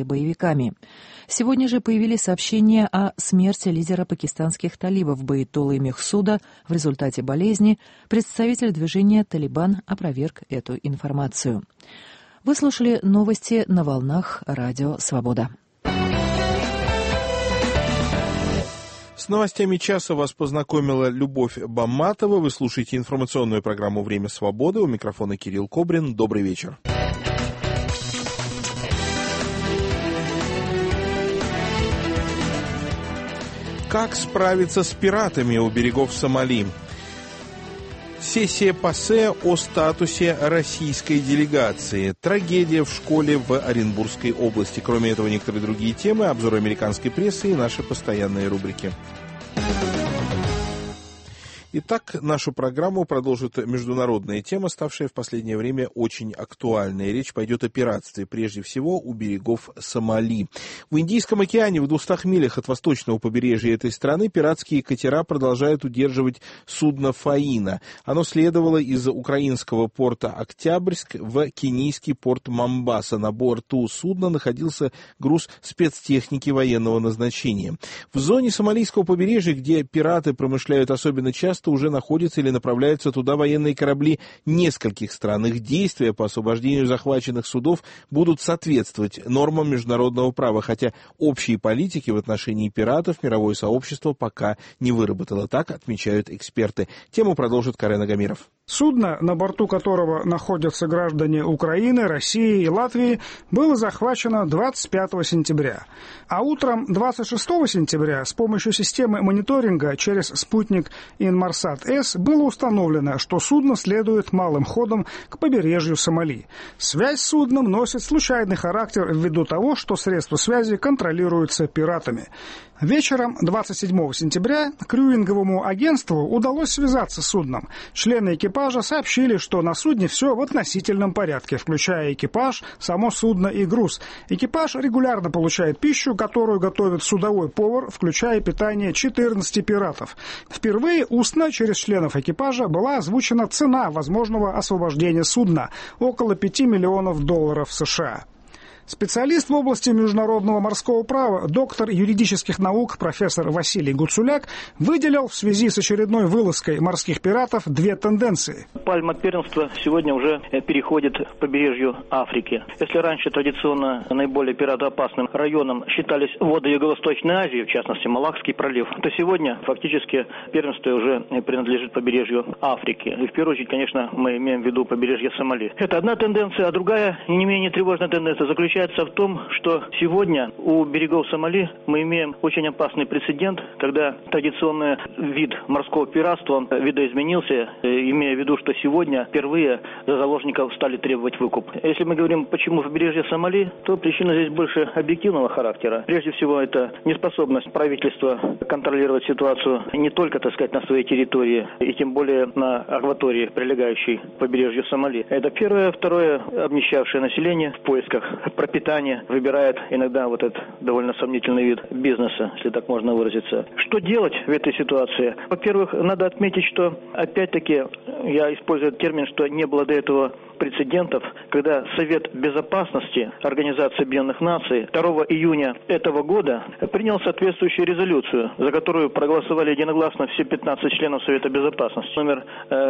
или боевиками. Сегодня же появились сообщения о смерти лидера пакистанских талибов Баитуллы Мехсуда в результате болезни. Представитель движения «Талибан» опроверг эту информацию. Вы слушали новости на волнах Радио Свобода. С новостями часа вас познакомила Любовь Бамматова. Вы слушаете информационную программу «Время свободы». У микрофона Кирилл Кобрин. Добрый вечер. Как справиться с пиратами у берегов Сомали? Сессия ПАСЕ о статусе российской делегации. Трагедия в школе в Оренбургской области. Кроме этого, некоторые другие темы, обзоры американской прессы и наши постоянные рубрики. Итак, нашу программу продолжит международная тема, ставшая в последнее время очень актуальной. Речь пойдет о пиратстве, прежде всего у берегов Сомали. В Индийском океане, в 200 милях от восточного побережья этой страны, пиратские катера продолжают удерживать судно «Фаина». Оно следовало из украинского порта Октябрьск в кенийский порт Момбаса. На борту судна находился груз спецтехники военного назначения. В зоне сомалийского побережья, где пираты промышляют особенно часто, уже находятся или направляются туда военные корабли нескольких стран. Их действия по освобождению захваченных судов будут соответствовать нормам международного права, хотя общие политики в отношении пиратов мировое сообщество пока не выработало. Так отмечают эксперты. Тему продолжит Карен Агамиров. Судно, на борту которого находятся граждане Украины, России и Латвии, было захвачено 25 сентября. А утром 26 сентября с помощью системы мониторинга через спутник Инмарсат-С было установлено, что судно следует малым ходом к побережью Сомали. Связь с судном носит случайный характер ввиду того, что средства связи контролируются пиратами. Вечером 27 сентября крюинговому агентству удалось связаться с судном. Члены экипажа сообщили, что на судне все в относительном порядке, включая экипаж, само судно и груз. Экипаж регулярно получает пищу, которую готовит судовой повар, включая питание 14 пиратов. Впервые устно через членов экипажа была озвучена цена возможного освобождения судна – около $5 миллионов США. Специалист в области международного морского права, доктор юридических наук профессор Василий Гуцуляк выделил в связи с очередной вылазкой морских пиратов две тенденции. Пальма первенства сегодня уже переходит к побережью Африки. Если раньше традиционно наиболее пиратоопасным районом считались воды Юго-Восточной Азии, в частности Малакский пролив, то сегодня фактически первенство уже принадлежит побережью Африки. И в первую очередь, конечно, мы имеем в виду побережье Сомали. Это одна тенденция, а другая, не менее тревожная тенденция заключается в том, что сегодня у берегов Сомали мы имеем очень опасный прецедент, когда традиционный вид морского пиратства видоизменился, имея в виду, что сегодня впервые за заложников стали требовать выкуп. Если мы говорим, почему побережье Сомали, то причина здесь больше объективного характера. Прежде всего, это неспособность правительства контролировать ситуацию не только, так сказать, на своей территории, и тем более на акватории, прилегающей к побережью Сомали. Это первое. Второе, обнищавшее население в поисках пропитания выбирает иногда вот этот довольно сомнительный вид бизнеса, если так можно выразиться. Что делать в этой ситуации? Во-первых, надо отметить, что опять-таки я использую термин, что не было до этого прецедентов, когда Совет Безопасности Организации Объединенных Наций 2 июня этого года принял соответствующую резолюцию, за которую проголосовали единогласно все 15 членов Совета Безопасности, номер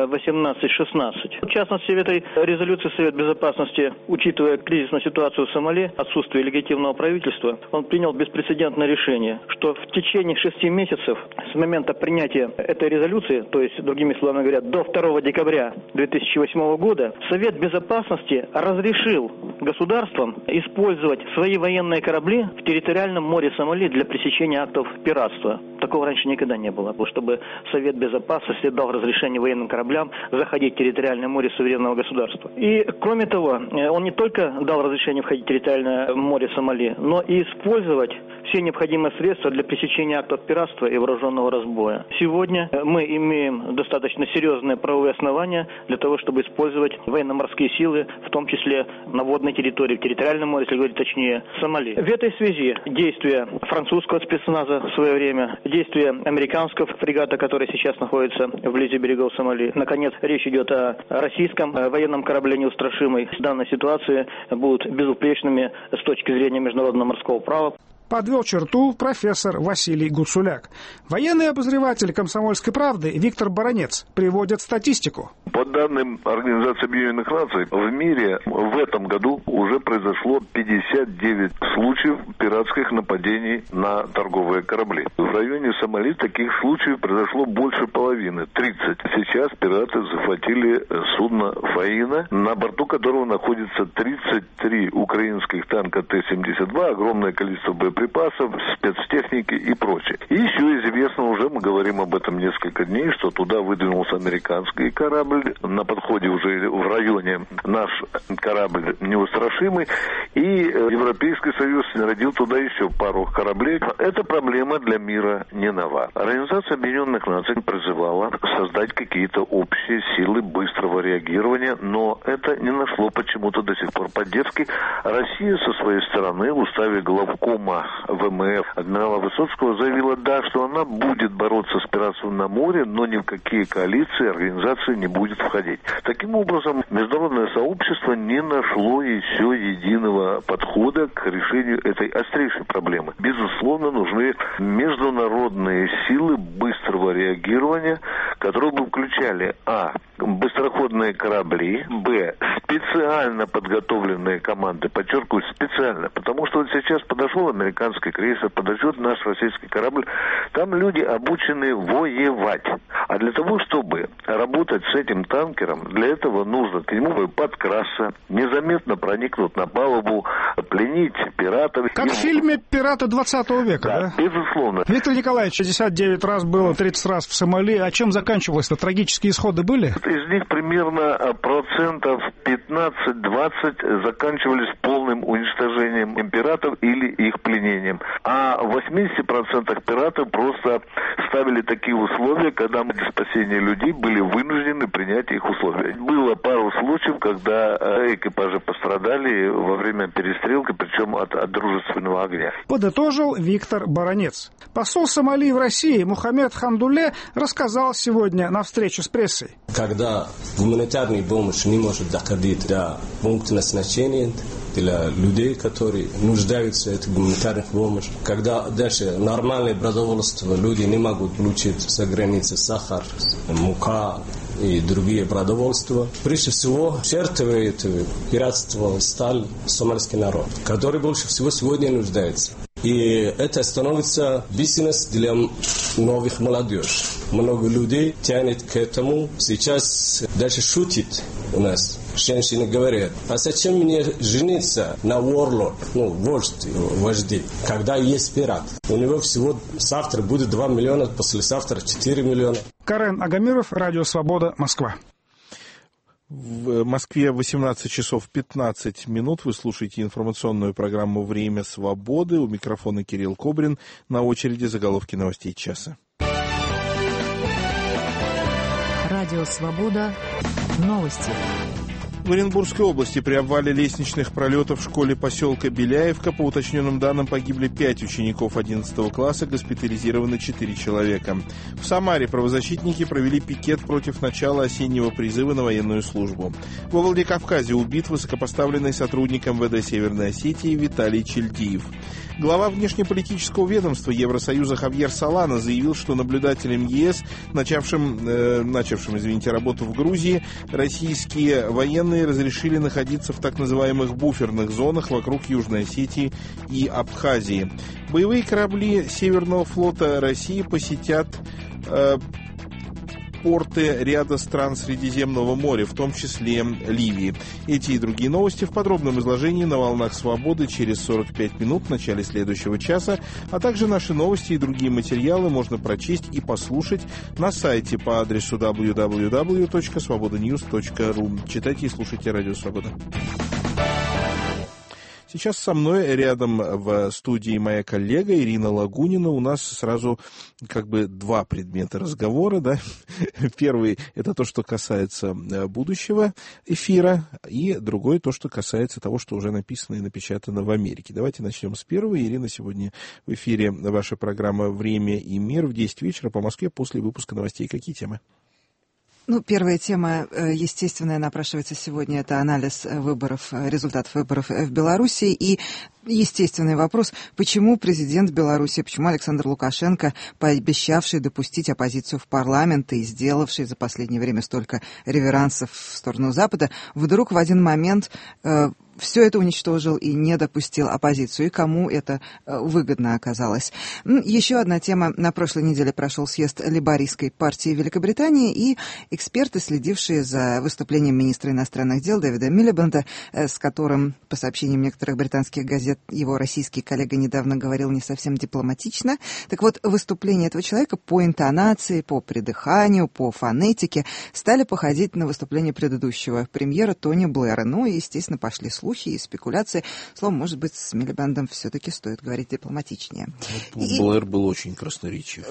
1816. В частности, в этой резолюции Совет Безопасности, учитывая кризисную ситуацию в Сомали, отсутствие легитимного правительства, он принял беспрецедентное решение, что в течение 6 месяцев с момента принятия этой резолюции, то есть, другими словами говоря, до 2 декабря 2008 года, Совет Безопасности разрешил государствам использовать свои военные корабли в территориальном море Сомали для пресечения актов пиратства. Такого раньше никогда не было, чтобы Совет Безопасности дал разрешение военным кораблям заходить в территориальное море суверенного государства. И, кроме того, он не только дал разрешение входить в территориальное море Сомали, но и использовать все необходимые средства для пресечения актов пиратства и вооруженного разбоя. Сегодня мы имеем достаточно серьезные правовые основания для того, чтобы использовать военно-морские силы, в том числе на водной территории, в территориальном море, если говорить точнее, Сомали. В этой связи действия французского спецназа в свое время, действия действия американского фрегата, который сейчас находится вблизи берегов Сомали. Наконец, речь идет о российском военном корабле «Неустрашимый». Данные ситуации будут безупречными с точки зрения международного морского права. Подвел черту профессор Василий Гуцуляк. Военный обозреватель «Комсомольской правды» Виктор Баранец приводит статистику. По данным Организации Объединенных Наций, в мире в этом году уже произошло 59 случаев пиратских нападений на торговые корабли. В районе Сомали таких случаев произошло больше половины, 30. Сейчас пираты захватили судно «Фаина», на борту которого находится 33 украинских танка Т-72, огромное количество боеприпасов, спецтехники и прочее. И еще известно уже, мы говорим об этом несколько дней, что туда выдвинулся американский корабль, на подходе уже в районе наш корабль «Неустрашимый», и Европейский Союз снарядил туда еще пару кораблей. Эта проблема для мира не нова. Организация Объединенных Наций призывала создать какие-то общие силы быстрого реагирования, но это не нашло почему-то до сих пор поддержки. Россия со своей стороны в уставе главкома ВМФ адмирала Высоцкого заявила, да, что она будет бороться с пиратством на море, но ни в какие коалиции, организации не будет входить. Таким образом, международное сообщество не нашло еще единого подхода к решению этой острейшей проблемы. Безусловно, нужны международные силы быстрого реагирования, которые бы включали быстроходные корабли, специально подготовленные команды, подчеркиваю, специально, потому что вот сейчас подошел американский крейсер, подойдет наш российский корабль, там люди обучены воевать. А для того, чтобы работать с этим танкером, для этого нужно к нему подкрасться, незаметно проникнуть на палубу, пленить пиратов. Как в фильме «Пираты 20 века», да? Безусловно. Виктор Николаевич, 69 раз было, 30 раз в Сомали. А чем заканчивалось-то? Трагические исходы были? Из них примерно процентов 15-20 заканчивались полным уничтожением пиратов или их пленением. А в 80% пиратов просто ставили такие условия, когда мы для спасения людей были вынуждены принять их условия. Было пару случаев, когда экипажи пострадали во время перестрелки, причем от дружественного огня. Подытожил Виктор Баранец. Посол Сомали в России Мухаммед Хамдулле рассказал сегодня на встрече с прессой. Когда гуманитарная помощь не может доходить до пункта назначения, для людей, которые нуждаются в этой гуманитарной помощи. Когда дальше нормальное продовольствие люди не могут получить за границей сахар, мука и другие продовольствия. Прежде всего, жертвой этого пиратства стал сомальский народ, который больше всего сегодня нуждается. И это становится бизнес для новых молодежи. Много людей тянет к этому. Сейчас даже шутит у нас. Женщины говорят, а зачем мне жениться на warlord, вожди, когда есть пират? У него всего завтра будет 2 миллиона, послезавтра 4 миллиона. Карен Агамиров, Радио Свобода, Москва. В Москве 18 часов 15 минут. Вы слушаете информационную программу «Время свободы». У микрофона Кирилл Кобрин. На очереди заголовки новостей часа. Радио Свобода. Новости. В Оренбургской области при обвале лестничных пролетов в школе поселка Беляевка, по уточненным данным, погибли 5 учеников 11 класса, госпитализированы 4 человека. В Самаре правозащитники провели пикет против начала осеннего призыва на военную службу. Во Владикавказе убит высокопоставленный сотрудник МВД Северной Осетии Виталий Чельдиев. Глава внешнеполитического ведомства Евросоюза Хавьер Солана заявил, что наблюдателям ЕС, начавшим работу в Грузии, российские военные разрешили находиться в так называемых буферных зонах вокруг Южной Осетии и Абхазии. Боевые корабли Северного флота России посетят порты ряда стран Средиземного моря, в том числе Ливии. Эти и другие новости в подробном изложении на «Волнах Свободы» через 45 минут в начале следующего часа, а также наши новости и другие материалы можно прочесть и послушать на сайте по адресу www.svobodanews.ru. Читайте и слушайте Радио Свобода. Сейчас со мной рядом в студии моя коллега Ирина Лагунина. У нас сразу как бы два предмета разговора, да. Первый – это то, что касается будущего эфира, и другой – то, что касается того, что уже написано и напечатано в Америке. Давайте начнем с первого. Ирина, сегодня в эфире ваша программа «Время и мир» в 10 вечера по Москве после выпуска новостей. Какие темы? Первая тема, естественная, напрашивается сегодня, это анализ выборов, результатов выборов в Беларуси. И естественный вопрос, почему президент Беларуси, почему Александр Лукашенко, пообещавший допустить оппозицию в парламент и сделавший за последнее время столько реверансов в сторону Запада, вдруг в один момент все это уничтожил и не допустил оппозицию, и кому это выгодно оказалось. Еще одна тема. На прошлой неделе прошел съезд лейбористской партии Великобритании, и эксперты, следившие за выступлением министра иностранных дел Дэвида Милибанда, с которым, по сообщениям некоторых британских газет, его российский коллега недавно говорил не совсем дипломатично. Так вот, выступление этого человека по интонации, по придыханию, по фонетике стали походить на выступление предыдущего премьера Тони Блэра. И, естественно, пошли слухи и спекуляции. Словом, может быть, с Милибандом все-таки стоит говорить дипломатичнее. Блэр был очень красноречив.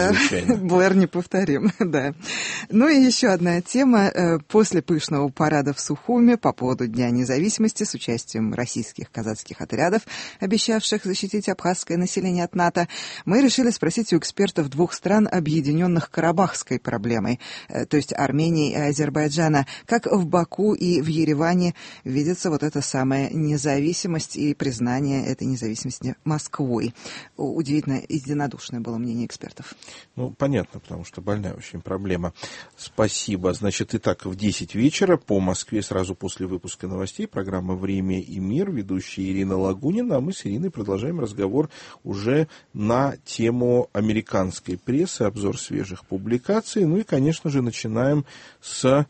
Блэр неповторим, да. И еще одна тема. После пышного парада в Сухуме по поводу Дня независимости с участием российских казацких отрядов, обещавших защитить абхазское население от НАТО, мы решили спросить у экспертов двух стран, объединенных Карабахской проблемой, то есть Армении и Азербайджана, как в Баку и в Ереване видится вот эта самая независимость и признание этой независимости Москвой. Удивительно единодушное было мнение экспертов. Понятно, потому что больная очень проблема. Спасибо. Значит, итак, в 10 вечера по Москве, сразу после выпуска новостей, программа «Время и мир», ведущая Ирина Лагунина, а мы с Ириной продолжаем разговор уже на тему американской прессы, обзор свежих публикаций. И, конечно же, начинаем с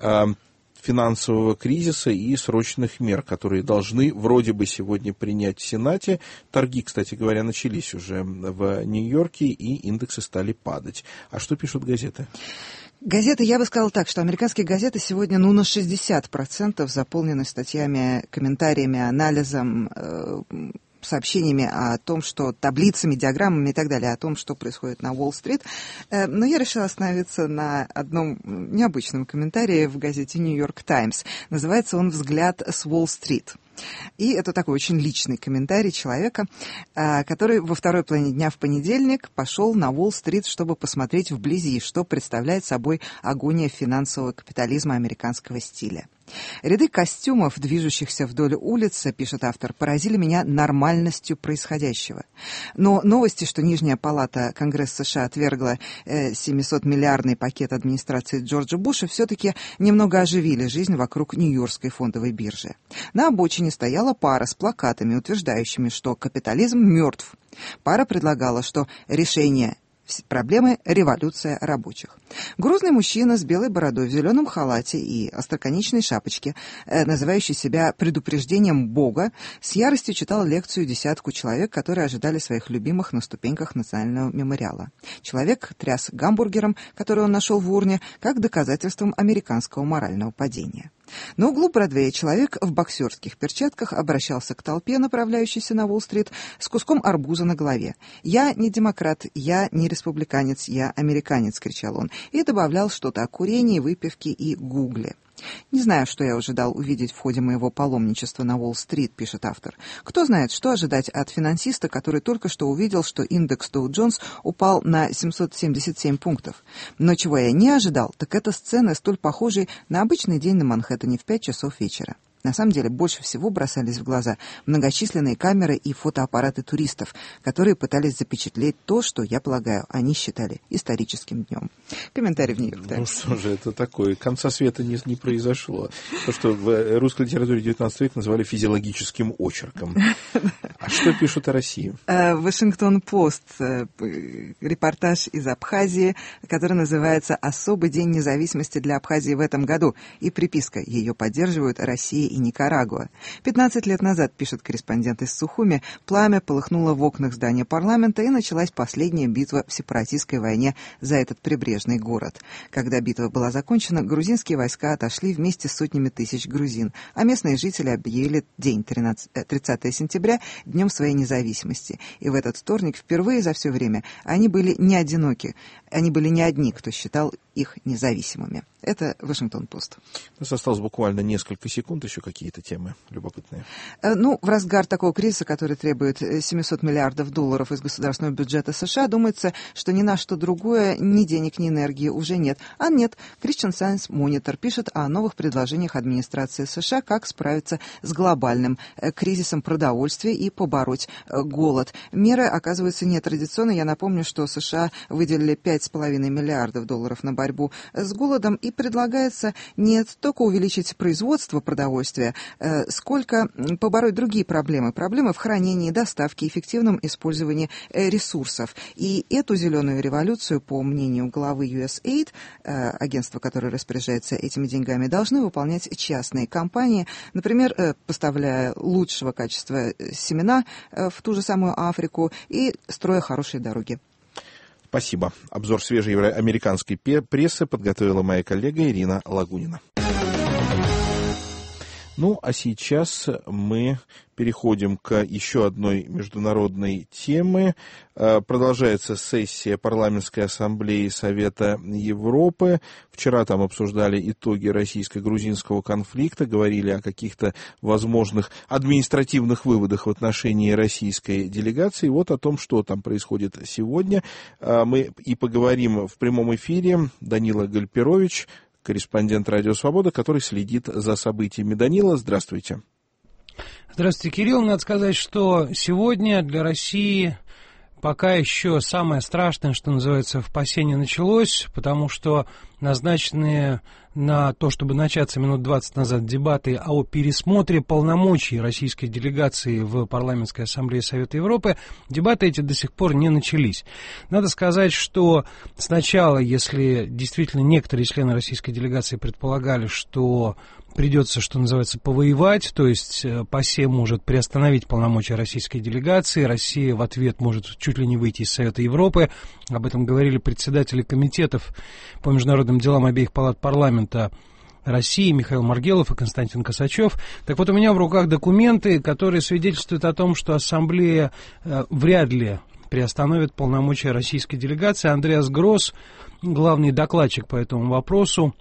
финансового кризиса и срочных мер, которые должны вроде бы сегодня принять в Сенате. Торги, кстати говоря, начались уже в Нью-Йорке, и индексы стали падать. А что пишут газеты? Газеты, я бы сказала так, что американские газеты сегодня на 60% заполнены статьями, комментариями, анализом, сообщениями о том, что таблицами, диаграммами и так далее, о том, что происходит на Уолл-стрит. Но я решила остановиться на одном необычном комментарии в газете «Нью-Йорк Таймс». Называется он «Взгляд с Уолл-стрит». И это такой очень личный комментарий человека, который во второй половине дня в понедельник пошел на Уолл-стрит, чтобы посмотреть вблизи, что представляет собой агония финансового капитализма американского стиля. Ряды костюмов, движущихся вдоль улицы, пишет автор, поразили меня нормальностью происходящего. Но новости, что Нижняя палата Конгресса США отвергла 700-миллиардный пакет администрации Джорджа Буша, все-таки немного оживили жизнь вокруг Нью-Йоркской фондовой биржи. На обочине стояла пара с плакатами, утверждающими, что капитализм мертв. Пара предлагала, что решение проблемы – революция рабочих. Грузный мужчина с белой бородой в зеленом халате и остроконечной шапочке, называющий себя предупреждением Бога, с яростью читал лекцию десятку человек, которые ожидали своих любимых на ступеньках национального мемориала. Человек тряс гамбургером, который он нашел в урне, как доказательством американского морального падения. На углу Бродвея человек в боксерских перчатках обращался к толпе, направляющейся на Уолл-стрит, с куском арбуза на голове. «Я не демократ, я не республиканец, я американец», — кричал он, и добавлял что-то о курении, выпивке и гугле. «Не знаю, что я ожидал увидеть в ходе моего паломничества на Уолл-стрит», — пишет автор. «Кто знает, что ожидать от финансиста, который только что увидел, что индекс Dow Jones упал на 777 пунктов. Но чего я не ожидал, так это сцены, столь похожие на обычный день на Манхэттене в 5 часов вечера». На самом деле, больше всего бросались в глаза многочисленные камеры и фотоаппараты туристов, которые пытались запечатлеть то, что, я полагаю, они считали историческим днем. Комментарий в Нью-Йорк Таймс. Что же это такое? Конца света не произошло. То, что в русской литературе XIX века называли физиологическим очерком. А что пишут о России? Вашингтон-Пост, репортаж из Абхазии, который называется «Особый день независимости для Абхазии в этом году». И приписка: ее поддерживают Россия и Никарагуа. 15 лет назад, пишет корреспондент из Сухуми, пламя полыхнуло в окнах здания парламента, и началась последняя битва в сепаратистской войне за этот прибрежный город. Когда битва была закончена, грузинские войска отошли вместе с сотнями тысяч грузин, а местные жители объявили день 30 сентября днем своей независимости. И в этот вторник впервые за все время они были не одиноки, они были не одни, кто считал их независимыми. Это Вашингтон-Пост. У нас осталось буквально несколько секунд, еще какие-то темы любопытные. В разгар такого кризиса, который требует $700 миллиардов из государственного бюджета США, думается, что ни на что другое, ни денег, ни энергии уже нет. А нет, Christian Science Monitor пишет о новых предложениях администрации США, как справиться с глобальным кризисом продовольствия и побороть голод. Меры оказываются нетрадиционной. Я напомню, что США выделили $5,5 миллиардов на борьбу с голодом, и предлагается не только увеличить производство продовольствия, сколько побороть другие проблемы. Проблемы в хранении, доставке, эффективном использовании ресурсов. И эту зеленую революцию, по мнению главы USAID, агентства, которое распоряжается этими деньгами, должны выполнять частные компании, например, поставляя лучшего качества семена в ту же самую Африку и строя хорошие дороги. Спасибо. Обзор свежей американской прессы подготовила моя коллега Ирина Лагунина. А сейчас мы переходим к еще одной международной теме. Продолжается сессия Парламентской ассамблеи Совета Европы. Вчера там обсуждали итоги российско-грузинского конфликта, говорили о каких-то возможных административных выводах в отношении российской делегации. Вот о том, что там происходит сегодня, мы и поговорим в прямом эфире. Данила Гальперович, корреспондент «Радио Свобода», который следит за событиями. Данила, здравствуйте. Здравствуйте, Кирилл. Надо сказать, что сегодня для России пока еще самое страшное, что называется, в ПАСЕ не началось, потому что назначенные на то, чтобы начаться минут 20 назад дебаты о пересмотре полномочий российской делегации в Парламентской ассамблее Совета Европы, дебаты эти до сих пор не начались. Надо сказать, что сначала, если действительно некоторые члены российской делегации предполагали, что придется, что называется, повоевать, то есть ПАСЕ может приостановить полномочия российской делегации, Россия в ответ может чуть ли не выйти из Совета Европы. Об этом говорили председатели комитетов по международным делам обеих палат парламента России Михаил Маргелов и Константин Косачев. Так вот, у меня в руках документы, которые свидетельствуют о том, что Ассамблея вряд ли приостановит полномочия российской делегации. Андреас Гросс, главный докладчик по этому вопросу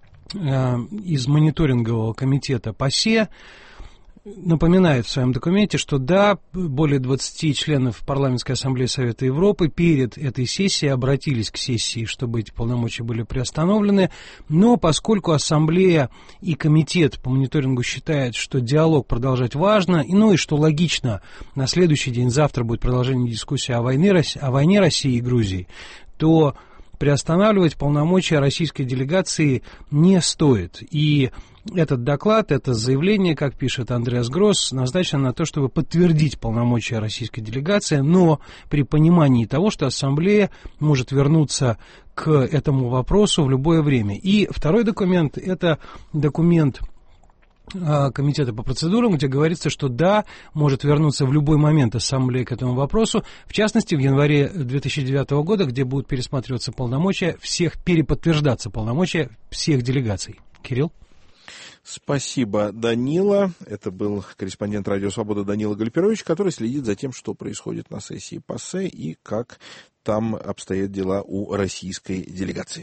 из мониторингового комитета ПАСЕ, напоминает в своем документе, что да, более 20 членов Парламентской ассамблеи Совета Европы перед этой сессией обратились к сессии, чтобы эти полномочия были приостановлены, но поскольку ассамблея и комитет по мониторингу считают, что диалог продолжать важно, и что логично, на следующий день, завтра будет продолжение дискуссии о войне России и Грузии, то приостанавливать полномочия российской делегации не стоит. И этот доклад, это заявление, как пишет Андреас Гросс, назначено на то, чтобы подтвердить полномочия российской делегации, но при понимании того, что Ассамблея может вернуться к этому вопросу в любое время. И второй документ – это документ Комитета по процедурам, где говорится, что да, может вернуться в любой момент Ассамблея к этому вопросу, в частности, в январе 2009 года, где будут пересматриваться полномочия переподтверждаться полномочия всех делегаций. Кирилл? Спасибо, Данила. Это был корреспондент «Радио Свобода» Данила Гальперович, который следит за тем, что происходит на сессии ПАСЕ и как там обстоят дела у российской делегации.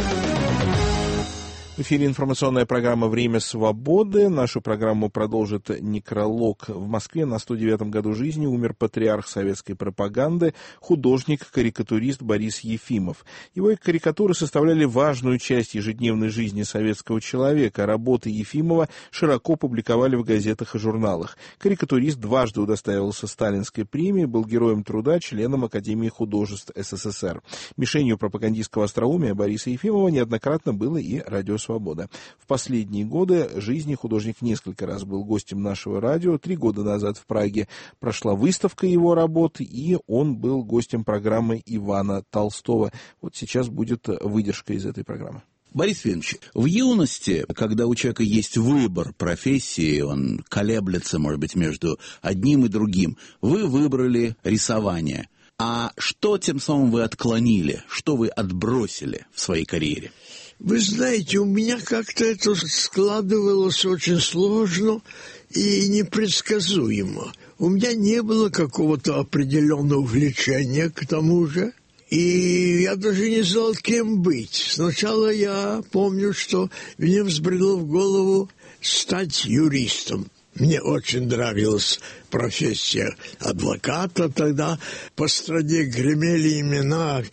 В эфире информационная программа «Время свободы». Нашу программу продолжит некролог. В Москве на 109-м году жизни умер патриарх советской пропаганды, художник-карикатурист Борис Ефимов. Его карикатуры составляли важную часть ежедневной жизни советского человека. Работы Ефимова широко публиковали в газетах и журналах. Карикатурист дважды удостаивался Сталинской премии, был героем труда, членом Академии художеств СССР. Мишенью пропагандистского остроумия Бориса Ефимова неоднократно было и «Радио Свобода». В последние годы жизни художник несколько раз был гостем нашего радио. 3 года назад в Праге прошла выставка его работ, и он был гостем программы Ивана Толстого. Вот сейчас будет выдержка из этой программы. Борис Федорович, в юности, когда у человека есть выбор профессии, он колеблется, может быть, между одним и другим, вы выбрали рисование. А что тем самым вы отклонили, что вы отбросили в своей карьере? Вы знаете, у меня как-то это складывалось очень сложно и непредсказуемо. У меня не было какого-то определенного увлечения к тому же. И я даже не знал, кем быть. Сначала я помню, что мне взбрело в голову стать юристом. Мне очень нравилась профессия адвоката. Тогда по стране гремели имена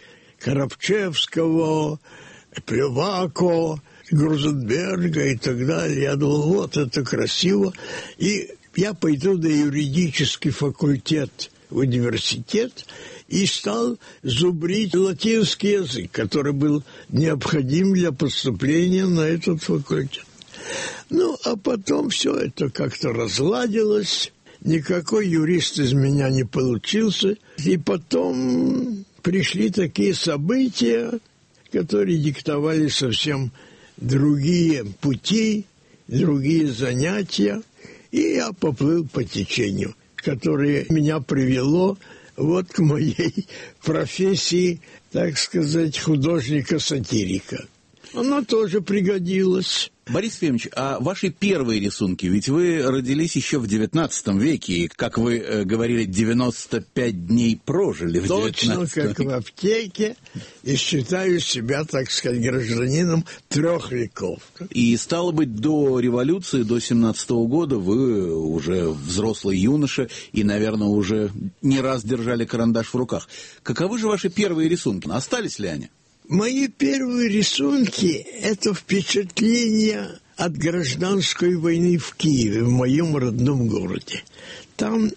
Коробчевского, Плевако, Грузенберга и так далее. Я думал, вот это красиво. И я пойду на юридический факультет в университет и стал зубрить латинский язык, который был необходим для поступления на этот факультет. Ну, а потом все это как-то разладилось, никакой юрист из меня не получился, и потом пришли такие события, которые диктовали совсем другие пути, другие занятия, и я поплыл по течению, которое меня привело вот к моей профессии, так сказать, художника-сатирика. Она тоже пригодилась. Борис Федорович, а ваши первые рисунки, ведь вы родились еще в XIX веке, и, как вы говорили, 95 дней прожили в XIX веке. Точно, как в аптеке, и считаю себя, так сказать, гражданином 3 веков. И, стало быть, до революции, до 17-го года вы уже взрослый юноша и, наверное, уже не раз держали карандаш в руках. Каковы же ваши первые рисунки? Остались ли они? Мои первые рисунки – это впечатления от гражданской войны в Киеве, в моем родном городе. Там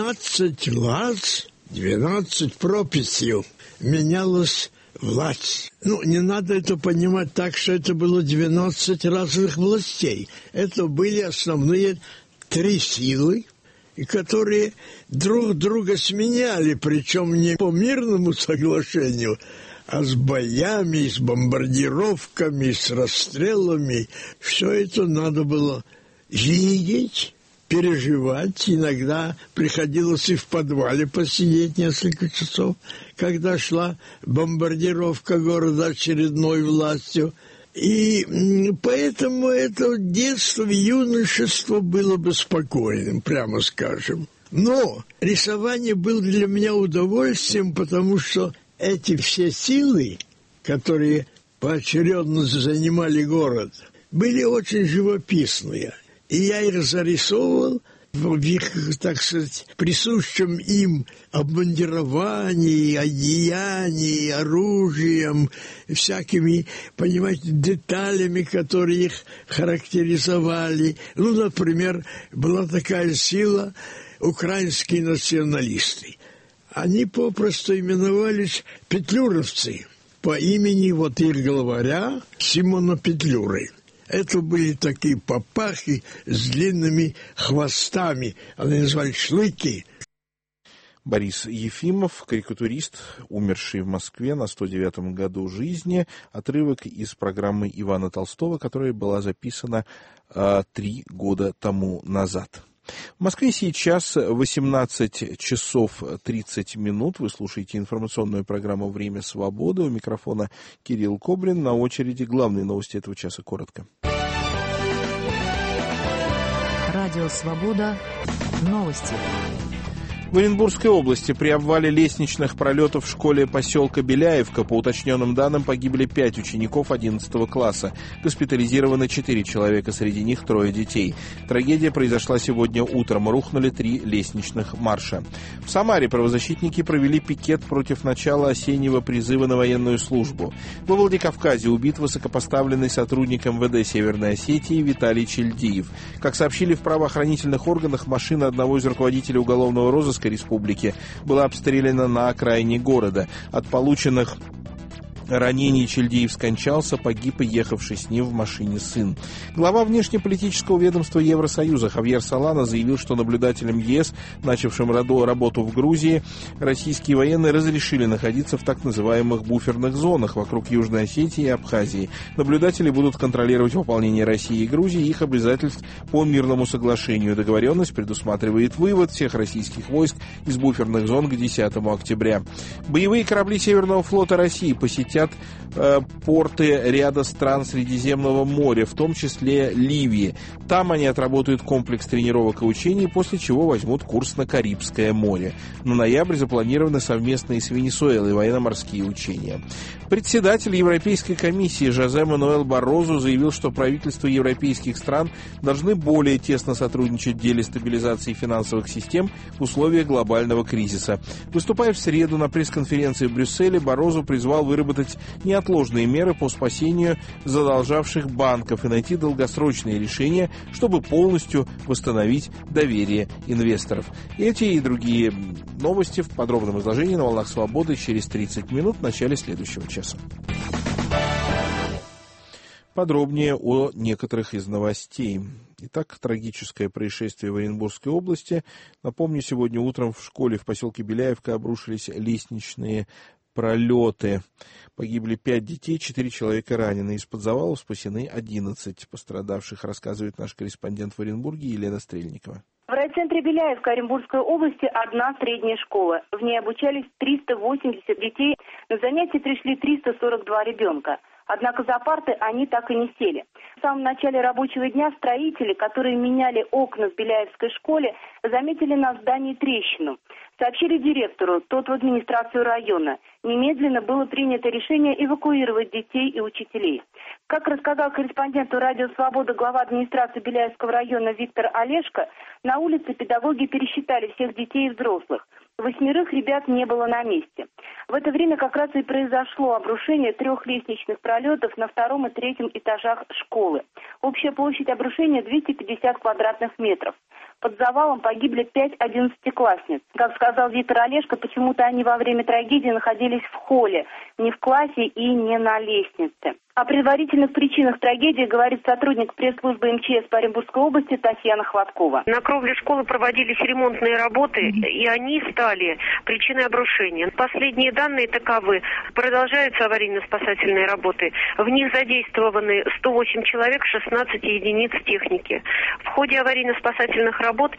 12 раз, 12 прописью менялась власть. Ну, не надо это понимать так, что это было 12 разных властей. Это были основные 3 силы, которые друг друга сменяли, причем не по мирному соглашению, а с боями, с бомбардировками, с расстрелами. Все это надо было видеть, переживать. Иногда приходилось и в подвале посидеть несколько часов, когда шла бомбардировка города очередной властью. И поэтому это детство, юношество было бы спокойным, прямо скажем. Но рисование было для меня удовольствием, потому что эти все силы, которые поочередно занимали город, были очень живописные. И я их зарисовывал в их, так сказать, присущем им обмундировании, одеянии, оружием, всякими, понимаете, деталями, которые их характеризовали. Ну, например, была такая сила – украинские националисты. Они попросту именовались петлюровцы по имени вот их главаря Симона Петлюры. Это были такие папахи с длинными хвостами. Они называли шлыки. Борис Ефимов, карикатурист, умерший в Москве на 109-м году жизни. Отрывок из программы Ивана Толстого, которая была записана 3 года тому назад. В Москве сейчас 18 часов 30 минут. Вы слушаете информационную программу «Время свободы». У микрофона Кирилл Кобрин. На очереди главные новости этого часа коротко. Радио «Свобода». Новости. В Оренбургской области при обвале лестничных пролетов в школе поселка Беляевка, по уточненным данным, погибли 5 учеников 11 класса. Госпитализированы 4 человека, среди них 3 детей. Трагедия произошла сегодня утром. Рухнули 3 лестничных марша. В Самаре правозащитники провели пикет против начала осеннего призыва на военную службу. Во Владикавказе убит высокопоставленный сотрудник МВД Северной Осетии Виталий Чельдиев. Как сообщили в правоохранительных органах, машина одного из руководителей уголовного розыска республики была обстреляна на окраине города. От полученных ранений Чельдеев скончался, погиб и ехавший с ним в машине сын. Глава внешнеполитического ведомства Евросоюза Хавьер Солана заявил, что наблюдателям ЕС, начавшим работу в Грузии, российские военные разрешили находиться в так называемых буферных зонах вокруг Южной Осетии и Абхазии. Наблюдатели будут контролировать выполнение России и Грузии и их обязательств по мирному соглашению. Договоренность предусматривает вывод всех российских войск из буферных зон к 10 октября. Боевые корабли Северного флота России посетят порты ряда стран Средиземного моря, в том числе Ливии. Там они отработают комплекс тренировок и учений, после чего возьмут курс на Карибское море. На ноябрь запланированы совместные с Венесуэлой военно-морские учения. Председатель Европейской комиссии Жозе Мануэль Баррозу заявил, что правительства европейских стран должны более тесно сотрудничать в деле стабилизации финансовых систем в условиях глобального кризиса. Выступая в среду на пресс-конференции в Брюсселе, Баррозу призвал выработать неотложные меры по спасению задолжавших банков и найти долгосрочные решения, чтобы полностью восстановить доверие инвесторов. Эти и другие новости в подробном изложении на «Волнах Свободы» через 30 минут в начале следующего часа. Подробнее о некоторых из новостей. Итак, трагическое происшествие в Оренбургской области. Напомню, сегодня утром в школе в поселке Беляевка обрушились лестничные пролеты. Погибли 5 детей, 4 человека ранены. Из-под завалов спасены 11 пострадавших, рассказывает наш корреспондент в Оренбурге Елена Стрельникова. В райцентре Беляевка Оренбургской области одна средняя школа. В ней обучались 380 детей. На занятия пришли 342 ребенка. Однако за парты они так и не сели. В самом начале рабочего дня строители, которые меняли окна в Беляевской школе, заметили на здании трещину. Сообщили директору, тот в администрацию района. Немедленно было принято решение эвакуировать детей и учителей. Как рассказал корреспонденту «Радио Свобода» глава администрации Беляевского района Виктор Олешко, на улице педагоги пересчитали всех детей и взрослых. 8 ребят не было на месте. В это время как раз и произошло обрушение 3 лестничных пролетов на 2 и 3 этажах школы. Общая площадь обрушения 250 квадратных метров. Под завалом погибли 5 11-классниц. Как сказал Виктор Олешко, почему-то они во время трагедии находились в холле, не в классе и не на лестнице. О предварительных причинах трагедии говорит сотрудник пресс-службы МЧС по Оренбургской области Татьяна Хваткова. На кровле школы проводились ремонтные работы, и они стали причиной обрушения. Последние данные таковы. Продолжаются аварийно-спасательные работы. В них задействованы 108 человек, 16 единиц техники. В ходе аварийно-спасательных работ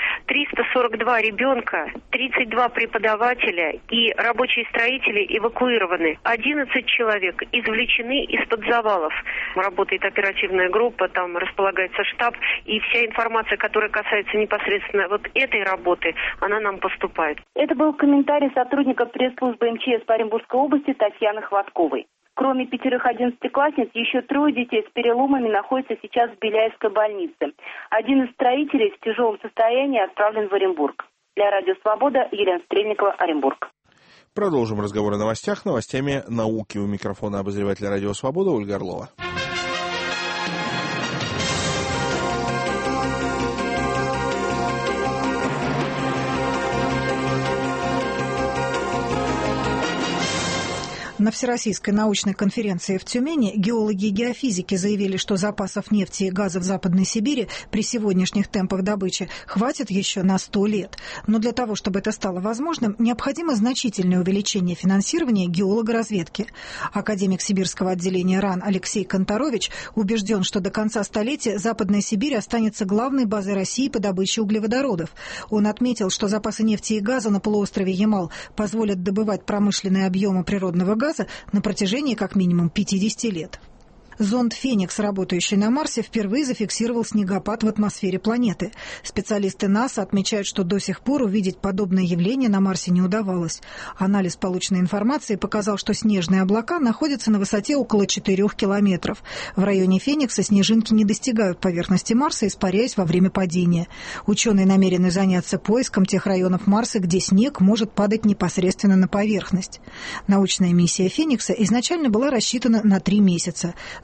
342 ребенка, 32 преподавателя и рабочие строители эвакуированы. 11 человек извлечены из-под завала. Работает оперативная группа, там располагается штаб, и вся информация, которая касается непосредственно вот этой работы, она нам поступает. Это был комментарий сотрудника пресс-службы МЧС по Оренбургской области Татьяны Хватковой. Кроме 5 11-классниц, еще 3 детей с переломами находятся сейчас в Беляевской больнице. Один из строителей в тяжелом состоянии отправлен в Оренбург. Для «Радио Свобода» Елена Стрельникова, Оренбург. Продолжим разговор о новостях. Новостями науки. У микрофона обозревателя «Радио Свобода» Ольга Орлова. На Всероссийской научной конференции в Тюмени геологи и геофизики заявили, что запасов нефти и газа в Западной Сибири при сегодняшних темпах добычи хватит еще на 100 лет. Но для того, чтобы это стало возможным, необходимо значительное увеличение финансирования геологоразведки. Академик Сибирского отделения РАН Алексей Конторович убежден, что до конца столетия Западная Сибирь останется главной базой России по добыче углеводородов. Он отметил, что запасы нефти и газа на полуострове Ямал позволят добывать промышленные объемы природного газа на протяжении как минимум 50 лет. Зонд «Феникс», работающий на Марсе, впервые зафиксировал снегопад в атмосфере планеты. Специалисты НАСА отмечают, что до сих пор увидеть подобное явление на Марсе не удавалось. Анализ полученной информации показал, что снежные облака находятся на высоте около 4 километров. В районе Феникса снежинки не достигают поверхности Марса, испаряясь во время падения. Ученые намерены заняться поиском тех районов Марса, где снег может падать непосредственно на поверхность. Научная миссия «Феникса» изначально была рассчитана на 3 месяца.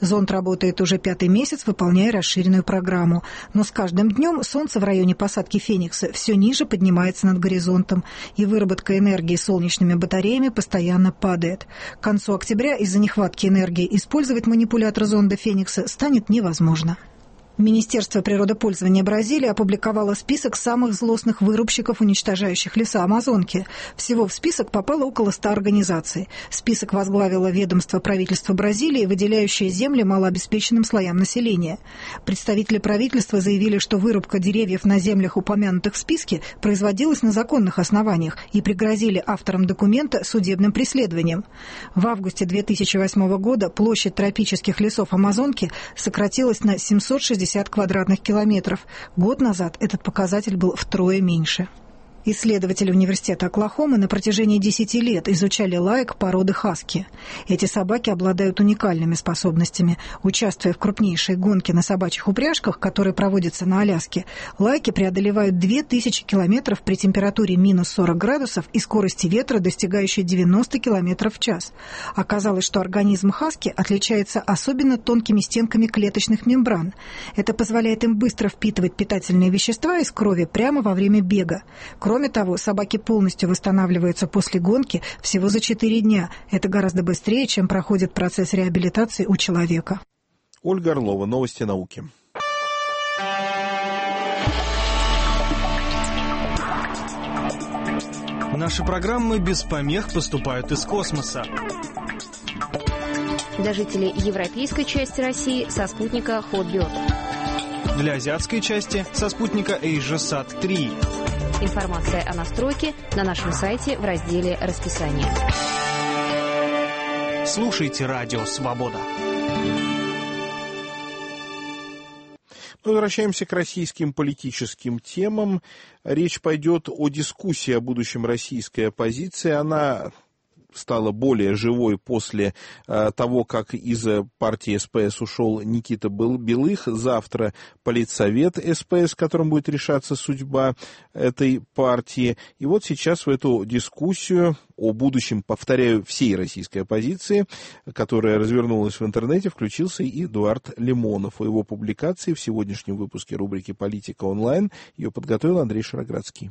Зонд работает уже 5-й месяц, выполняя расширенную программу. Но с каждым днем Солнце в районе посадки Феникса все ниже поднимается над горизонтом, и выработка энергии солнечными батареями постоянно падает. К концу октября из-за нехватки энергии использовать манипулятор зонда Феникса станет невозможно. Министерство природопользования Бразилии опубликовало список самых злостных вырубщиков, уничтожающих леса Амазонки. Всего в список попало около 100 организаций. Список возглавило ведомство правительства Бразилии, выделяющее земли малообеспеченным слоям населения. Представители правительства заявили, что вырубка деревьев на землях, упомянутых в списке, производилась на законных основаниях, и пригрозили авторам документа судебным преследованием. В августе 2008 года площадь тропических лесов Амазонки сократилась на 760 квадратных километров. Год назад этот показатель был втрое меньше. Исследователи университета Оклахомы на протяжении 10 лет изучали лаек породы хаски. Эти собаки обладают уникальными способностями. Участвуя в крупнейшей гонке на собачьих упряжках, которая проводится на Аляске, лайки преодолевают 2000 километров при температуре минус 40 градусов и скорости ветра, достигающей 90 километров в час. Оказалось, что организм хаски отличается особенно тонкими стенками клеточных мембран. Это позволяет им быстро впитывать питательные вещества из крови прямо во время бега. Кроме того, собаки полностью восстанавливаются после гонки всего за 4 дня. Это гораздо быстрее, чем проходит процесс реабилитации у человека. Ольга Орлова, новости науки. Наши программы без помех поступают из космоса. Для жителей европейской части России со спутника Hotbird. Для азиатской части со спутника AsiaSat 3. Информация о настройке на нашем сайте в разделе «Расписание». Слушайте «Радио Свобода». Возвращаемся к российским политическим темам. Речь пойдет о дискуссии о будущем российской оппозиции. Она стала более живой после того, как из партии СПС ушел Никита Белых. Завтра политсовет СПС, в котором будет решаться судьба этой партии. И вот сейчас в эту дискуссию о будущем, повторяю, всей российской оппозиции, которая развернулась в интернете, включился и Эдуард Лимонов. О его публикации в сегодняшнем выпуске рубрики «Политика онлайн» ее подготовил Андрей Шароградский.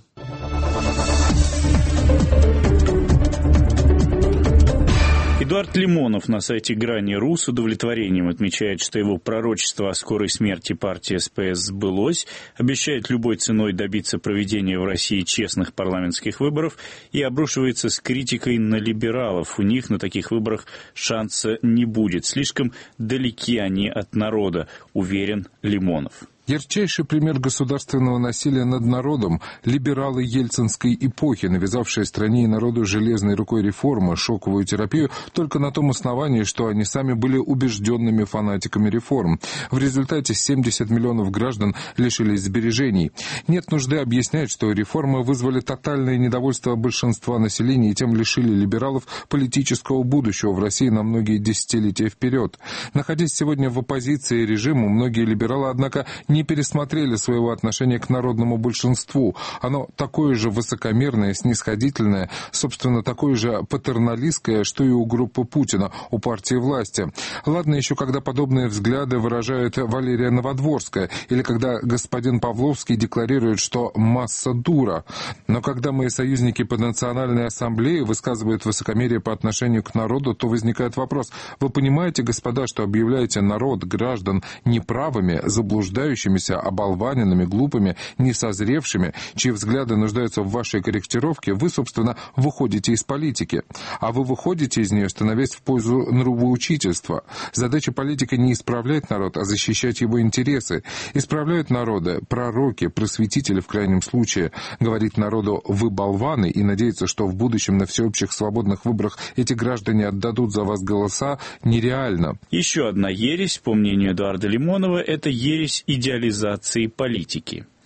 Эдуард Лимонов на сайте Грани.ру с удовлетворением отмечает, что его пророчество о скорой смерти партии СПС сбылось, обещает любой ценой добиться проведения в России честных парламентских выборов и обрушивается с критикой на либералов. У них на таких выборах шанса не будет. Слишком далеки они от народа, уверен Лимонов. Ярчайший пример государственного насилия над народом – либералы ельцинской эпохи, навязавшие стране и народу железной рукой реформы, шоковую терапию, только на том основании, что они сами были убежденными фанатиками реформ. В результате 70 миллионов граждан лишились сбережений. Нет нужды объяснять, что реформы вызвали тотальное недовольство большинства населения и тем лишили либералов политического будущего в России на многие десятилетия вперед. Находясь сегодня в оппозиции режиму, многие либералы, однако, не пересмотрели своего отношения к народному большинству. Оно такое же высокомерное, снисходительное, собственно, такое же патерналистское, что и у группы Путина, у партии власти. Ладно еще, когда подобные взгляды выражает Валерия Новодворская, или когда господин Павловский декларирует, что масса дура. Но когда мои союзники по Национальной ассамблее высказывают высокомерие по отношению к народу, то возникает вопрос: вы понимаете, господа, что объявляете народ, граждан неправыми, заблуждающимися, оболваненными, глупыми, несозревшими, чьи взгляды нуждаются в вашей корректировке, вы, собственно, выходите из политики. А вы выходите из нее, становясь в пользу нравоучительства. Задача политика не исправлять народ, а защищать его интересы. Исправляют народы пророки, просветители в крайнем случае. Говорить народу «вы болваны» и надеяться, что в будущем на всеобщих свободных выборах эти граждане отдадут за вас голоса, нереально. Еще одна ересь, по мнению Эдуарда Лимонова, это ересь идеализации политики.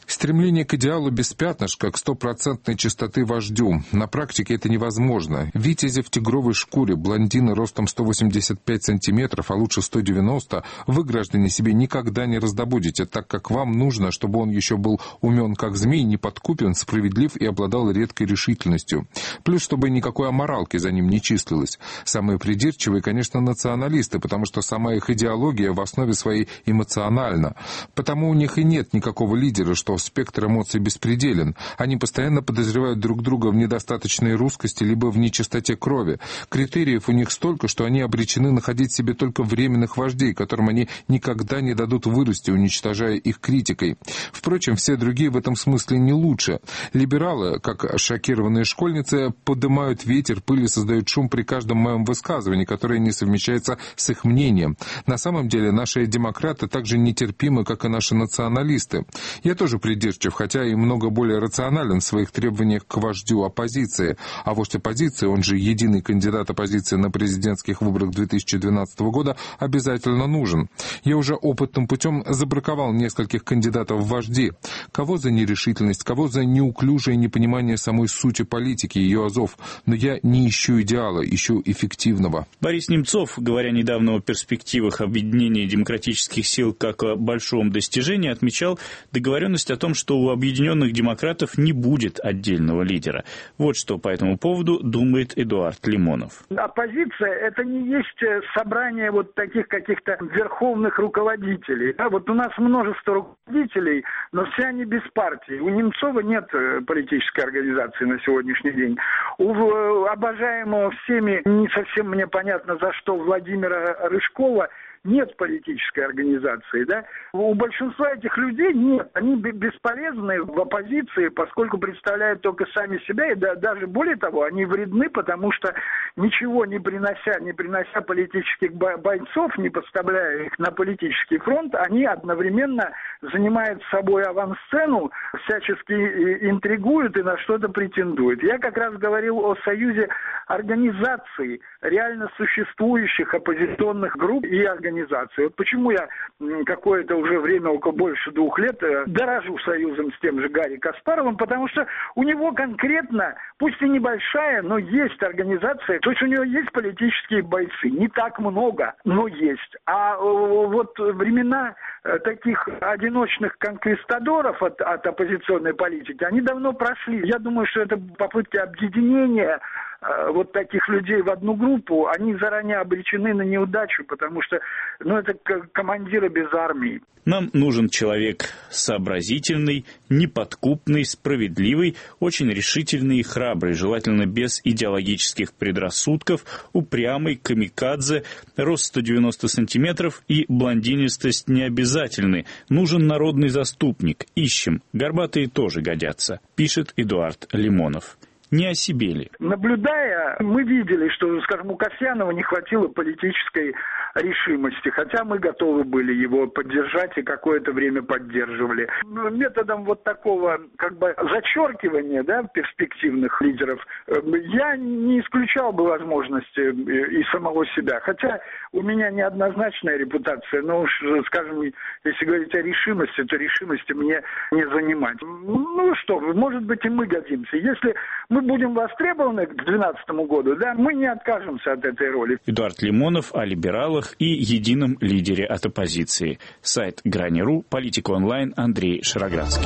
Стремление к идеалу без пятнышка, к 100% чистоты вождю. На практике это невозможно. Витязи в тигровой шкуре, блондины ростом 185 сантиметров, а лучше 190, вы, граждане, себе никогда не раздобудете, так как вам нужно, чтобы он еще был умен как змей, неподкупен, справедлив и обладал редкой решительностью. Плюс, чтобы никакой аморалки за ним не числилось. Самые придирчивые, конечно, националисты, потому что сама их идеология в основе своей эмоциональна. Потому у них и нет никакого лидера, что спектр эмоций беспределен. Они постоянно подозревают друг друга в недостаточной русскости либо в нечистоте крови. Критериев у них столько, что они обречены находить себе только временных вождей, которым они никогда не дадут вырасти, уничтожая их критикой. Впрочем, все другие в этом смысле не лучше. Либералы, как шокированные школьницы, поднимают ветер, пыль и создают шум при каждом моем высказывании, которое не совмещается с их мнением. На самом деле наши демократы так же нетерпимы, как и наши националисты. Я тоже придирчив, хотя и много более рационален в своих требованиях к вождю оппозиции. А вождь оппозиции, он же единый кандидат оппозиции на президентских выборах 2012 года, обязательно нужен. Я уже опытным путем забраковал нескольких кандидатов в вожди. Кого за нерешительность, кого за неуклюжее непонимание самой сути политики, ее азов. Но я не ищу идеала, ищу эффективного. Борис Немцов, говоря недавно о перспективах объединения демократических сил как о большом достижении, отмечал договоренность о том, что у объединенных демократов не будет отдельного лидера. Вот что по этому поводу думает Эдуард Лимонов. Оппозиция – это не есть собрание вот таких каких-то верховных руководителей. Да, вот у нас множество руководителей, но все они без партии. У Немцова нет политической организации на сегодняшний день. У обожаемого всеми, не совсем мне понятно за что, Владимира Рыжкова, нет политической организации, да? У большинства этих людей нет. Они бесполезны в оппозиции, поскольку представляют только сами себя, и даже более того, они вредны, потому что ничего не принося политических бойцов, не подставляя их на политический фронт, они одновременно занимают собой авансцену, всячески интригуют и на что-то претендуют. Я как раз говорил о союзе организаций, реально существующих оппозиционных групп и организаций. Вот почему я какое-то уже время, около больше 2 лет, дорожу союзом с тем же Гарри Каспаровым, потому что у него конкретно, пусть и небольшая, но есть организация, то есть у него есть политические бойцы, не так много, но есть. А вот времена таких одиночных конквистадоров от оппозиционной политики, они давно прошли. Я думаю, что это попытки объединения вот таких людей в одну группу, они заранее обречены на неудачу, потому что, это командиры без армии. Нам нужен человек сообразительный, неподкупный, справедливый, очень решительный и храбрый, желательно без идеологических предрассудков, упрямый, камикадзе, рост 190 сантиметров и блондинистость не обязательны. Нужен народный заступник. Ищем. Горбатые тоже годятся, пишет Эдуард Лимонов. Не о себе ли? Наблюдая, мы видели, что, скажем, у Касьянова не хватило политической решимости, хотя мы готовы были его поддержать и какое-то время поддерживали. Методом вот такого зачеркивания, перспективных лидеров, я не исключал бы возможности и самого себя. Хотя у меня неоднозначная репутация, но уж, скажем, если говорить о решимости, то решимости мне не занимать. Может быть, и мы годимся. Если мы будем востребованы к 2012 году, мы не откажемся от этой роли. Эдуард Лимонов о либералах и едином лидере от оппозиции. Сайт Грани.ру, Политика онлайн, Андрей Шароградский.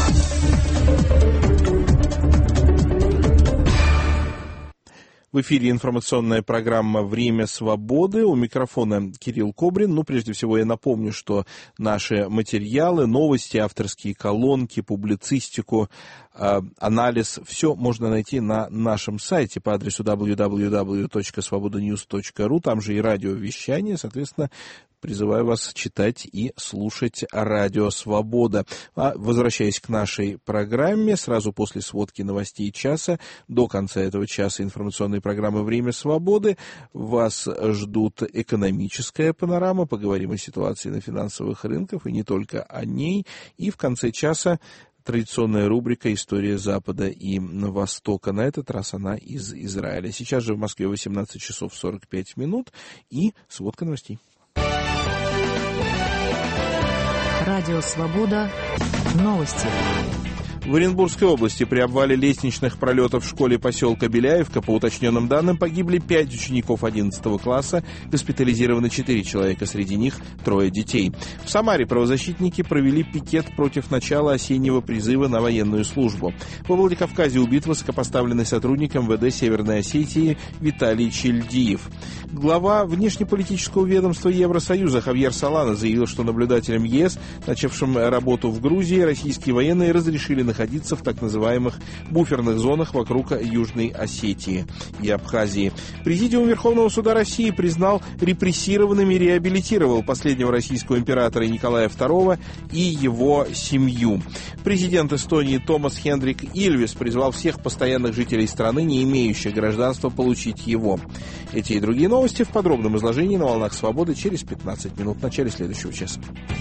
В эфире информационная программа «Время свободы». У микрофона Кирилл Кобрин. Прежде всего я напомню, что наши материалы, новости, авторские колонки, публицистику, анализ, все можно найти на нашем сайте по адресу www.svobodanews.ru. Там же и радиовещание, соответственно, призываю вас читать и слушать радио «Свобода». Возвращаясь к нашей программе, сразу после сводки новостей часа, до конца этого часа информационной программы «Время свободы», вас ждут экономическая панорама, поговорим о ситуации на финансовых рынках и не только о ней. И в конце часа традиционная рубрика «История Запада и Востока». На этот раз она из Израиля. Сейчас же в Москве 18 часов 45 минут и сводка новостей. Радио «Свобода». Новости. В Оренбургской области при обвале лестничных пролетов в школе поселка Беляевка, по уточненным данным, погибли 5 учеников 11 класса, госпитализированы 4 человека, среди них 3 детей. В Самаре правозащитники провели пикет против начала осеннего призыва на военную службу. Во Владикавказе убит высокопоставленный сотрудник МВД Северной Осетии Виталий Чельдиев. Глава внешнеполитического ведомства Евросоюза Хавьер Солана заявил, что наблюдателям ЕС, начавшим работу в Грузии, российские военные разрешили находиться в так называемых буферных зонах вокруг Южной Осетии и Абхазии. Президиум Верховного суда России признал репрессированным и реабилитировал последнего российского императора Николая II и его семью. Президент Эстонии Томас Хендрик Ильвис призвал всех постоянных жителей страны, не имеющих гражданства, получить его. Эти и другие новости в подробном изложении на «Волнах Свободы» через 15 минут в начале следующего часа.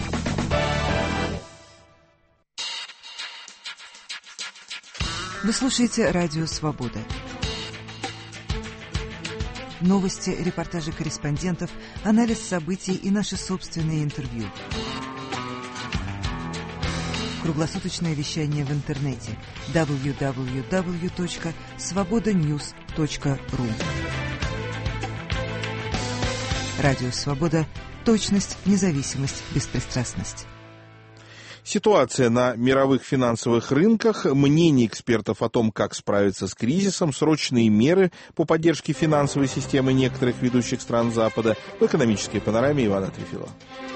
Вы слушаете «Радио Свобода». Новости, репортажи корреспондентов, анализ событий и наши собственные интервью. Круглосуточное вещание в интернете www.svobodanews.ru. Радио Свобода. Точность, независимость, беспристрастность. Ситуация на мировых финансовых рынках, мнение экспертов о том, как справиться с кризисом, срочные меры по поддержке финансовой системы некоторых ведущих стран Запада в экономической панораме Ивана Трефилова.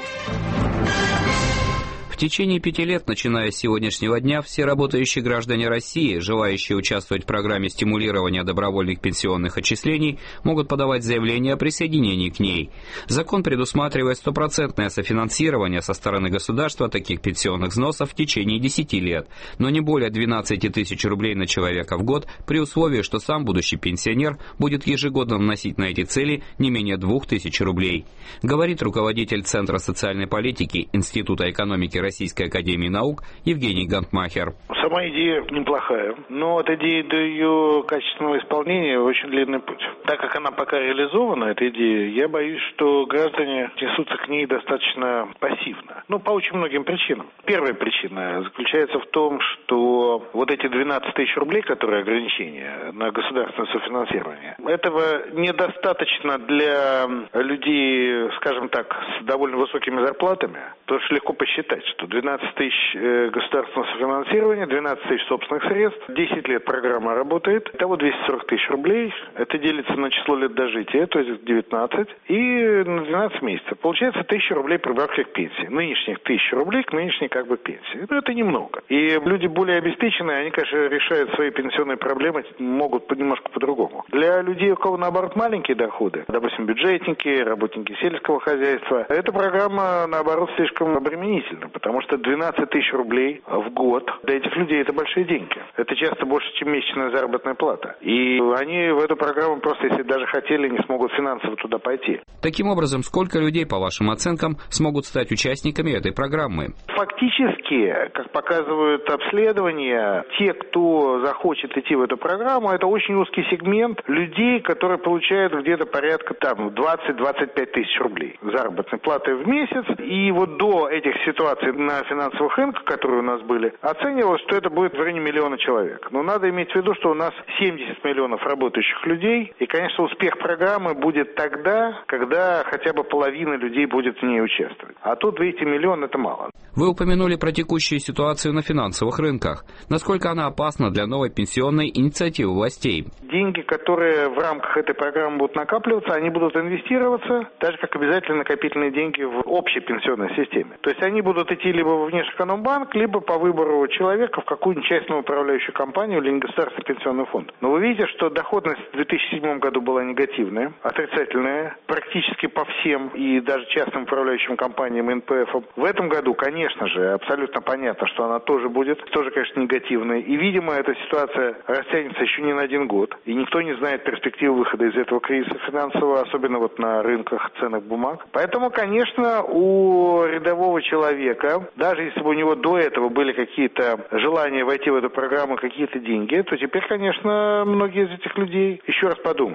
В течение 5 лет, начиная с сегодняшнего дня, все работающие граждане России, желающие участвовать в программе стимулирования добровольных пенсионных отчислений, могут подавать заявление о присоединении к ней. Закон предусматривает 100% софинансирование со стороны государства таких пенсионных взносов в течение 10 лет, но не более 12 тысяч рублей на человека в год, при условии, что сам будущий пенсионер будет ежегодно вносить на эти цели не менее 2000 рублей. Говорит руководитель Центра социальной политики Института экономики Российской академии наук Евгений Гантмахер. Сама идея неплохая, но от идеи до ее качественного исполнения очень длинный путь. Так как она пока реализована, эта идея, я боюсь, что граждане отнесутся к ней достаточно пассивно. По очень многим причинам. Первая причина заключается в том, что вот эти 12 тысяч рублей, которые ограничения на государственное софинансирование, этого недостаточно для людей, скажем так, с довольно высокими зарплатами, потому что легко посчитать, что 12 тысяч государственного софинансирования, 12 тысяч собственных средств, 10 лет программа работает, итого 240 тысяч рублей, это делится на число лет дожития, то есть 19, и на 12 месяцев. Получается 1000 рублей прибавки к пенсии. Нынешних 1000 рублей к нынешней пенсии. Это немного. И люди более обеспеченные, они, конечно, решают свои пенсионные проблемы, могут немножко по-другому. Для людей, у кого, наоборот, маленькие доходы, допустим, бюджетники, работники сельского хозяйства, эта программа, наоборот, слишком обременительна, потому что 12 тысяч рублей в год для этих людей это большие деньги. Это часто больше, чем месячная заработная плата. И они в эту программу просто, если даже хотели, не смогут финансово туда пойти. Таким образом, сколько людей, по вашим оценкам, смогут стать участниками этой программы? Фактически, как показывают обследования, те, кто захочет идти в эту программу, это очень узкий сегмент людей, которые получают где-то порядка 20-25 тысяч рублей заработной платы в месяц. И вот до этих ситуаций на финансовых рынках, которые у нас были, оценивалось, что это будет в районе 1 миллиона человек. Но надо иметь в виду, что у нас 70 миллионов работающих людей, и, конечно, успех программы будет тогда, когда хотя бы половина людей будет в ней участвовать. А тут, видите, 1 миллион – это мало. Вы упомянули про текущую ситуацию на финансовых рынках. Насколько она опасна для новой пенсионной инициативы властей? Деньги, которые в рамках этой программы будут накапливаться, они будут инвестироваться, так же, как обязательно накопительные деньги в общей пенсионной системе. То есть они будут идти либо в Внешэкономбанк, либо по выбору человека в какую-нибудь частную управляющую компанию или государственный пенсионный фонд. Но вы видите, что доходность в 2007 году была негативная, отрицательная, практически по всем и даже частным управляющим компаниям НПФ. В этом году, конечно же, абсолютно понятно, что она тоже будет, тоже, конечно, негативная. И, видимо, эта ситуация растянется еще не на 1 год. И никто не знает перспективы выхода из этого кризиса финансового, особенно вот на рынках ценных бумаг. Поэтому, конечно, у рядового человека, даже если бы у него до этого были какие-то желания войти в эту программу, какие-то деньги, то теперь, конечно, многие из этих людей еще раз подумают.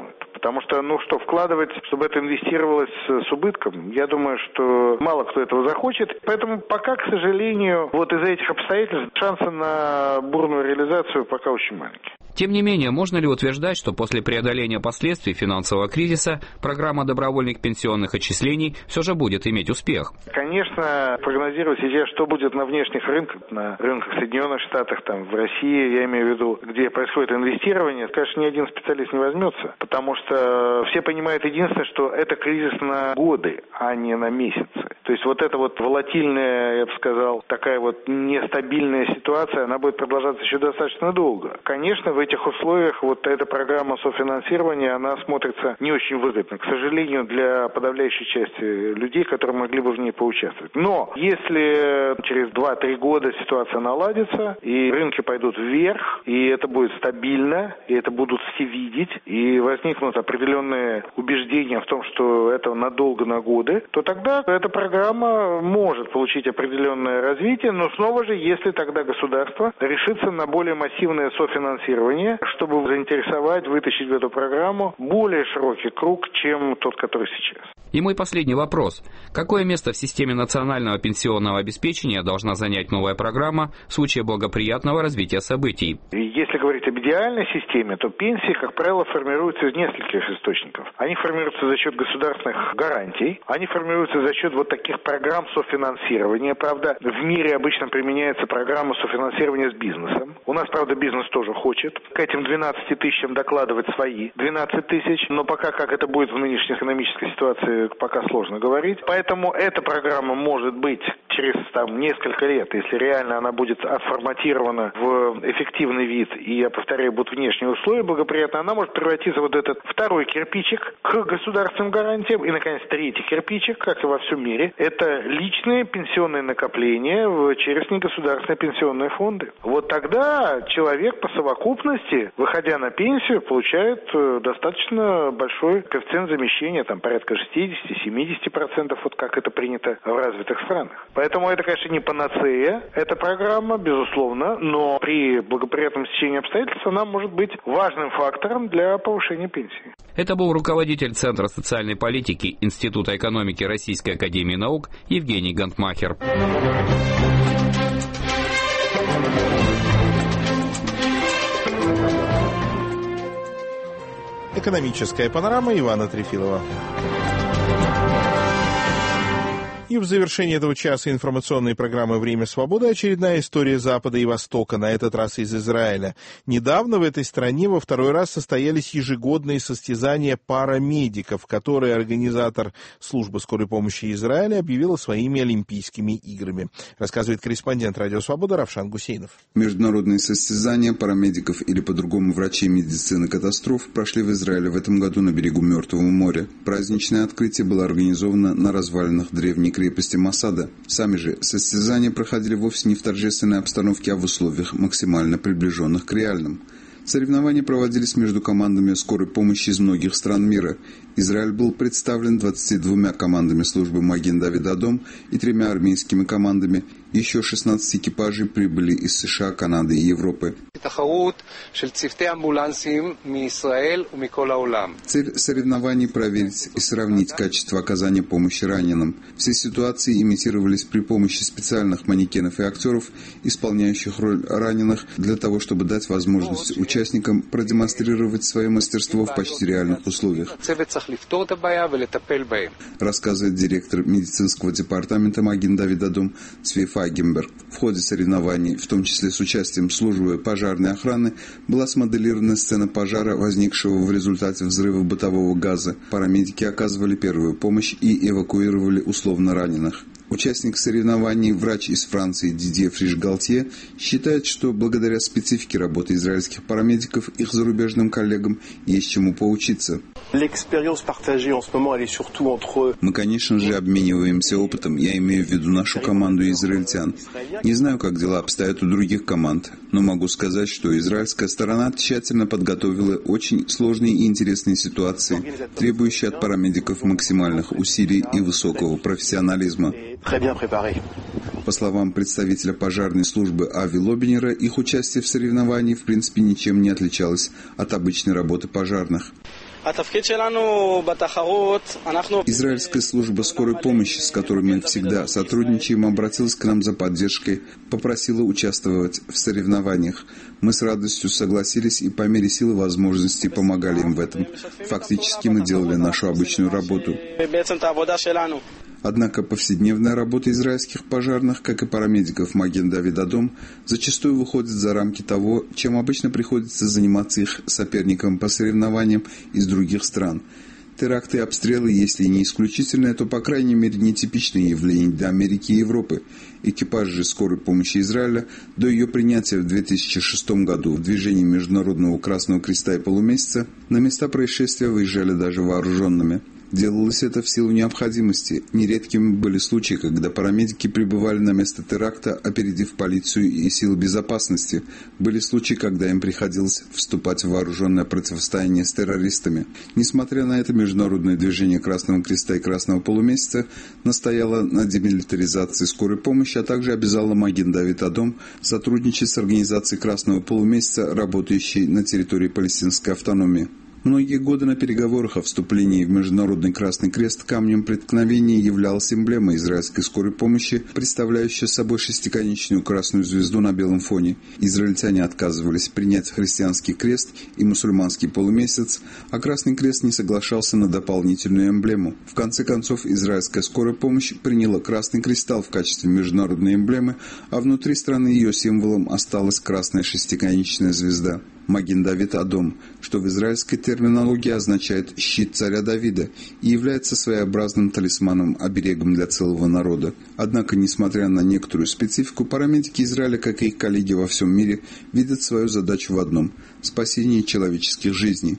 Потому что, вкладывать, чтобы это инвестировалось с убытком, я думаю, что мало кто этого захочет. Поэтому пока, к сожалению, из-за этих обстоятельств шансы на бурную реализацию пока очень маленькие. Тем не менее, можно ли утверждать, что после преодоления последствий финансового кризиса программа добровольных пенсионных отчислений все же будет иметь успех? Конечно, прогнозировать сейчас, что будет на внешних рынках, на рынках Соединенных Штатов, в России, я имею в виду, где происходит инвестирование, конечно, ни один специалист не возьмется, потому что все понимают единственное, что это кризис на годы, а не на месяцы. То есть эта волатильная, я бы сказал, такая нестабильная ситуация, она будет продолжаться еще достаточно долго. Конечно, в этих условиях эта программа софинансирования, она смотрится не очень выгодно, к сожалению, для подавляющей части людей, которые могли бы в ней поучаствовать. Но если через 2-3 года ситуация наладится, и рынки пойдут вверх, и это будет стабильно, и это будут все видеть, и возникнут определенные убеждения в том, что это надолго, на годы, то тогда эта программа может получить определенное развитие, но снова же, если тогда государство решится на более массивное софинансирование, чтобы заинтересовать, вытащить в эту программу более широкий круг, чем тот, который сейчас. И мой последний вопрос. Какое место в системе национального пенсионного обеспечения должна занять новая программа в случае благоприятного развития событий? Если говорить об идеальной системе, то пенсии, как правило, формируются из нескольких источников. Они формируются за счет государственных гарантий, они формируются за счет таких программ софинансирования. Правда, в мире обычно применяется программа софинансирования с бизнесом. У нас, правда, бизнес тоже хочет. К этим 12 тысячам докладывать свои 12 тысяч, но пока как это будет в нынешней экономической ситуации, пока сложно говорить. Поэтому эта программа может быть через несколько лет, если реально она будет отформатирована в эффективный вид, и, я повторяю, будут внешние условия благоприятные, она может превратиться в этот второй кирпичик к государственным гарантиям, и, наконец, третий кирпичик, как и во всем мире, это личные пенсионные накопления через негосударственные пенсионные фонды. Тогда человек по совокупности, выходя на пенсию, получает достаточно большой коэффициент замещения, порядка 60-70%, как это принято в развитых странах. Поэтому это, конечно, не панацея, эта программа, безусловно, но при благоприятном стечении обстоятельств она может быть важным фактором для повышения пенсии. Это был руководитель Центра социальной политики Института экономики Российской академии наук Евгений Гантмахер. Экономическая панорама Ивана Трефилова. И в завершении этого часа информационной программы «Время свободы» очередная история Запада и Востока, на этот раз из Израиля. Недавно в этой стране во второй раз состоялись ежегодные состязания парамедиков, которые организатор службы скорой помощи Израиля объявила своими Олимпийскими играми. Рассказывает корреспондент «Радио Свобода» Равшан Гусейнов. Международные состязания парамедиков, или по-другому врачей медицины катастроф, прошли в Израиле в этом году на берегу Мертвого моря. Праздничное открытие было организовано на развалинах древней крепости Масада. Сами же состязания проходили вовсе не в торжественной обстановке, а в условиях, максимально приближенных к реальным. Соревнования проводились между командами скорой помощи из многих стран мира. Израиль был представлен 22 командами службы Маген-Давид-Адом и 3 армейскими командами. Еще 16 экипажей прибыли из США, Канады и Европы. Цель соревнований – проверить и сравнить качество оказания помощи раненым. Все ситуации имитировались при помощи специальных манекенов и актеров, исполняющих роль раненых, для того, чтобы дать возможность участникам продемонстрировать свое мастерство в почти реальных условиях. Рассказывает директор медицинского департамента Маген-Давид-Адом Цви Файгенберг. В ходе соревнований, в том числе с участием службы пожарной охраны, была смоделирована сцена пожара, возникшего в результате взрыва бытового газа. Парамедики оказывали первую помощь и эвакуировали условно раненых. Участник соревнований, врач из Франции Дидье Фриш-Галтье, считает, что благодаря специфике работы израильских парамедиков их зарубежным коллегам есть чему поучиться. Мы, конечно же, обмениваемся опытом, я имею в виду нашу команду израильтян. Не знаю, как дела обстоят у других команд, но могу сказать, что израильская сторона тщательно подготовила очень сложные и интересные ситуации, требующие от парамедиков максимальных усилий и высокого профессионализма. По словам представителя пожарной службы Ави Лобинера, их участие в соревновании в принципе ничем не отличалось от обычной работы пожарных. Израильская служба скорой помощи, с которой мы всегда сотрудничаем, обратилась к нам за поддержкой, попросила участвовать в соревнованиях. Мы с радостью согласились и по мере сил и возможностей помогали им в этом. Фактически мы делали нашу обычную работу. Однако повседневная работа израильских пожарных, как и парамедиков Маген-Давид-Адом, зачастую выходит за рамки того, чем обычно приходится заниматься их соперникам по соревнованиям из других стран. Теракты и обстрелы, если не исключительные, то, по крайней мере, нетипичные явления для Америки и Европы. Экипажи же скорой помощи Израиля до ее принятия в 2006 году в движении Международного Красного Креста и Полумесяца на места происшествия выезжали даже вооруженными. Делалось это в силу необходимости. Нередкими были случаи, когда парамедики прибывали на место теракта, опередив полицию и силы безопасности. Были случаи, когда им приходилось вступать в вооруженное противостояние с террористами. Несмотря на это, Международное движение Красного Креста и Красного Полумесяца настояло на демилитаризации скорой помощи, а также обязало Маген-Давид-Адом сотрудничать с организацией Красного Полумесяца, работающей на территории палестинской автономии. Многие годы на переговорах о вступлении в Международный Красный Крест камнем преткновения являлась эмблема израильской скорой помощи, представляющая собой шестиконечную красную звезду на белом фоне. Израильтяне отказывались принять христианский крест и мусульманский полумесяц, а Красный Крест не соглашался на дополнительную эмблему. В конце концов, израильская скорая помощь приняла красный кристалл в качестве международной эмблемы, а внутри страны ее символом осталась красная шестиконечная звезда. Маген-Давид-Адом, что в израильской терминологии означает «щит царя Давида» и является своеобразным талисманом-оберегом для целого народа. Однако, несмотря на некоторую специфику, парамедики Израиля, как и их коллеги во всем мире, видят свою задачу в одном – спасении человеческих жизней.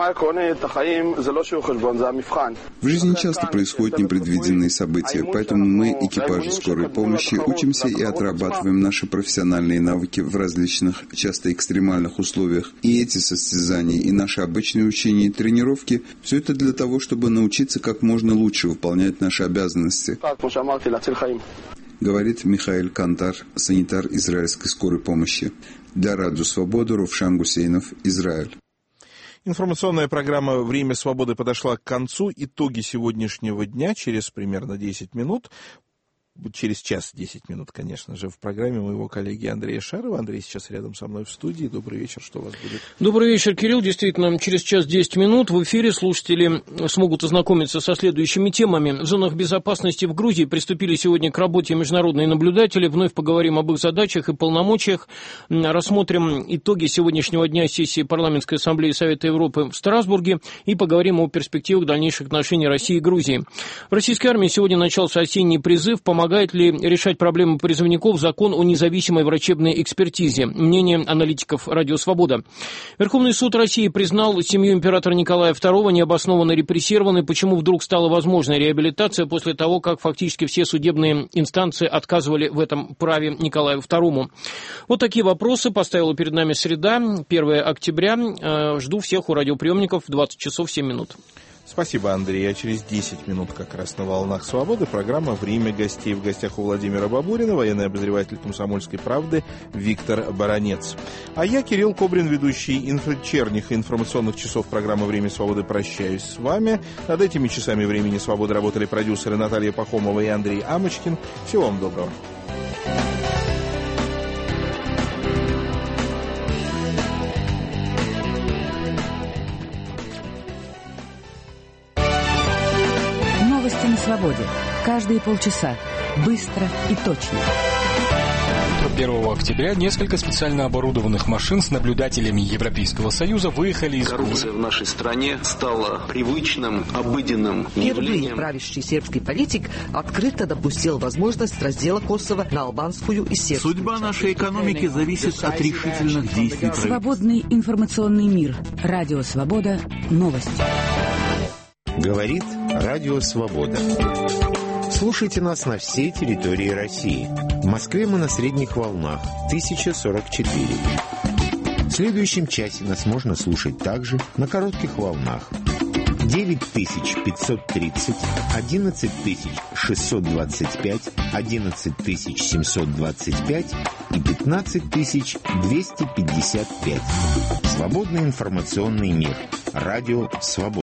В жизни часто происходят непредвиденные события, поэтому мы, экипажи скорой помощи, учимся и отрабатываем наши профессиональные навыки в различных, часто экстремальных условиях. И эти состязания, и наши обычные учения и тренировки – все это для того, чтобы научиться как можно лучше выполнять наши обязанности, говорит Михаэль Кантар, санитар израильской скорой помощи. Для Радио Свобода, Ровшан Гусейнов, Израиль. Информационная программа «Время свободы» подошла к концу. Итоги сегодняшнего дня через примерно 10 минут. Через час 10 минут, конечно же, в программе моего коллеги Андрея Шарова. Андрей сейчас рядом со мной в студии. Добрый вечер, что у вас будет? Добрый вечер, Кирилл. Действительно, через час 10 минут в эфире слушатели смогут ознакомиться со следующими темами. В зонах безопасности в Грузии приступили сегодня к работе международные наблюдатели. Вновь поговорим об их задачах и полномочиях. Рассмотрим итоги сегодняшнего дня сессии Парламентской ассамблеи Совета Европы в Страсбурге и поговорим о перспективах дальнейших отношений России и Грузии. В российской армии сегодня начался осенний призыв. Помогает ли решать проблемы призывников закон о независимой врачебной экспертизе? Мнение аналитиков «Радио Свобода». Верховный суд России признал семью императора Николая II необоснованно репрессированной. Почему вдруг стала возможной реабилитация после того, как фактически все судебные инстанции отказывали в этом праве Николаю II? Вот такие вопросы поставила перед нами среда, 1 октября. Жду всех у радиоприемников в 20 часов 7 минут. Спасибо, Андрей. А через 10 минут как раз на «Волнах Свободы» программа «Время гостей». В гостях у Владимира Бабурина, военный обозреватель «Комсомольской правды» Виктор Баранец. А я, Кирилл Кобрин, ведущий вечерних информационных часов программы «Время свободы», прощаюсь с вами. Над этими часами «Времени свободы» работали продюсеры Наталья Пахомова и Андрей Амочкин. Всего вам доброго. На свободе. Каждые полчаса. Быстро и точно. 1 октября несколько специально оборудованных машин с наблюдателями Европейского Союза выехали из... Коррупция в нашей стране стала привычным, обыденным явлением. Впервые правящий сербский политик открыто допустил возможность раздела Косово на албанскую и сербскую. Судьба нашей экономики зависит от решительных действий. Свободный информационный мир. Радио Свобода. Новости. Говорит Радио Свобода. Слушайте нас на всей территории России. В Москве мы на средних волнах 1044. В следующем часе нас можно слушать также на коротких волнах 9530, 11625, 11725 и 15255. Свободный информационный мир. Радио «Свобода».